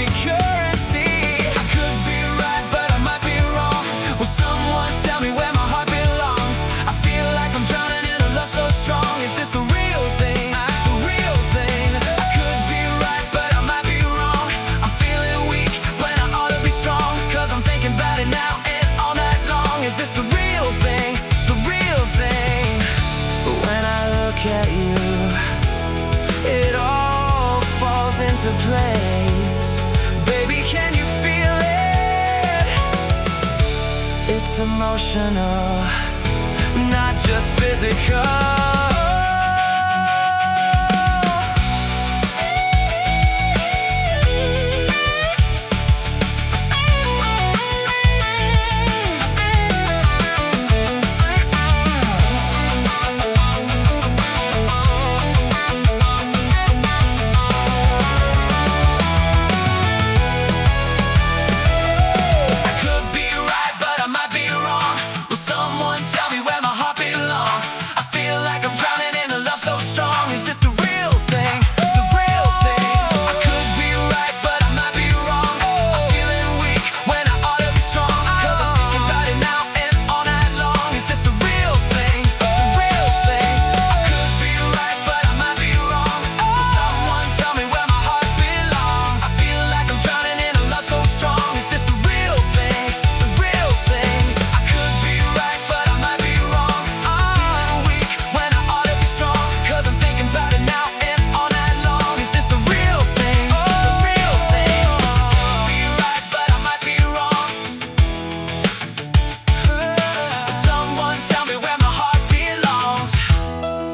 empty currency. I could be right, but I might be wrong. Will someone tell me where my heart belongs? I feel like I'm drowning in a love so strong. Is this the real thing? The real thing? I could be right, but I might be wrong. I'm feeling weak when I ought to be strong. Cause I'm thinking about it now and all night long. Is this the real thing? The real thing? But when I look at you, it all falls into place. Baby, can you feel it? It's emotional, not just physical.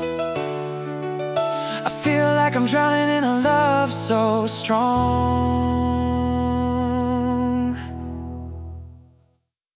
I feel like I'm drowning in a love so strong.